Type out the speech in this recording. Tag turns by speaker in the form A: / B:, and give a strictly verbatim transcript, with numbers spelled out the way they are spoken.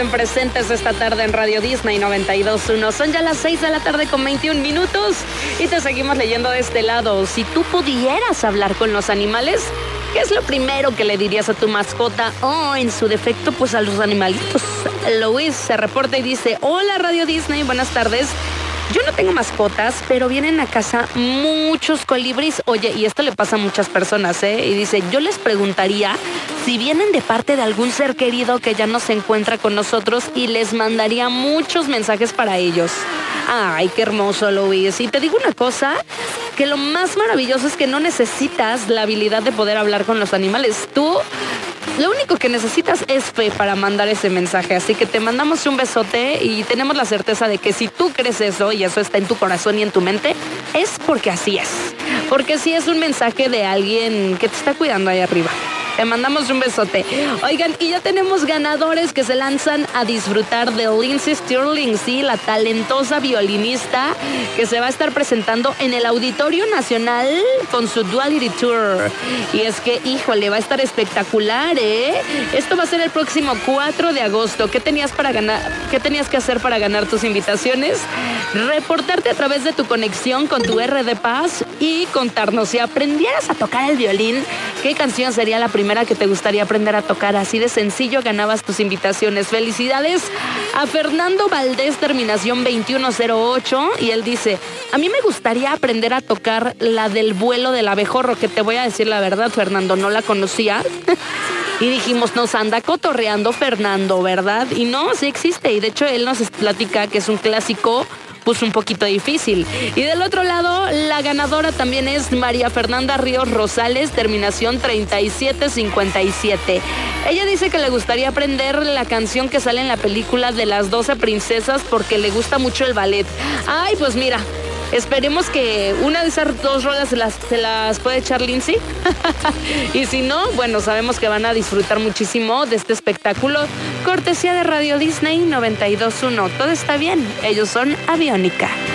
A: Presentes esta tarde en Radio Disney noventa y dos punto uno. Son ya las seis de la tarde con veintiún minutos y te seguimos leyendo de este lado. Si tú pudieras hablar con los animales, ¿qué es lo primero que le dirías a tu mascota? O oh, en su defecto, pues a los animalitos. Luis se reporta y dice: hola Radio Disney, buenas tardes. Yo no tengo mascotas, pero vienen a casa muchos colibríes. Oye, y esto le pasa a muchas personas, ¿eh? Y dice, yo les preguntaría si vienen de parte de algún ser querido que ya no se encuentra con nosotros y les mandaría muchos mensajes para ellos. Ay, qué hermoso, Luis. Y te digo una cosa, que lo más maravilloso es que no necesitas la habilidad de poder hablar con los animales. Tú... Lo único que necesitas es fe para mandar ese mensaje, así que te mandamos un besote y tenemos la certeza de que si tú crees eso y eso está en tu corazón y en tu mente, es porque así es. Porque sí es un mensaje de alguien que te está cuidando ahí arriba. Te mandamos un besote. Oigan, y ya tenemos ganadores que se lanzan a disfrutar de Lindsey Stirling, sí, la talentosa violinista que se va a estar presentando en el Auditorio Nacional con su Duality Tour. Y es que, híjole, va a estar espectacular, ¿eh? Esto va a ser el próximo cuatro de agosto. ¿Qué tenías para ganar? ¿Qué tenías que hacer para ganar tus invitaciones? Reportarte a través de tu conexión con tu R de Paz y contarnos si aprendieras a tocar el violín, ¿qué canción sería la primera que te gustaría aprender a tocar? Así de sencillo ganabas tus invitaciones. Felicidades a Fernando Valdés, terminación veintiuno cero ocho, y él dice, a mí me gustaría aprender a tocar la del vuelo del abejorro, que te voy a decir la verdad, Fernando, no la conocía. Y dijimos, nos anda cotorreando Fernando, ¿verdad? Y no, sí existe, y de hecho él nos platica que es un clásico pues un poquito difícil. Y del otro lado, la ganadora también es María Fernanda Ríos Rosales, terminación treinta y siete cincuenta y siete. Ella dice que le gustaría aprender la canción que sale en la película de las doce princesas porque le gusta mucho el ballet. Ay, pues mira, esperemos que una de esas dos rolas se las, se las puede echar Lindsey. Y si no, bueno, sabemos que van a disfrutar muchísimo de este espectáculo. Cortesía de Radio Disney noventa y dos punto uno. Todo está bien. Ellos son Aviónica.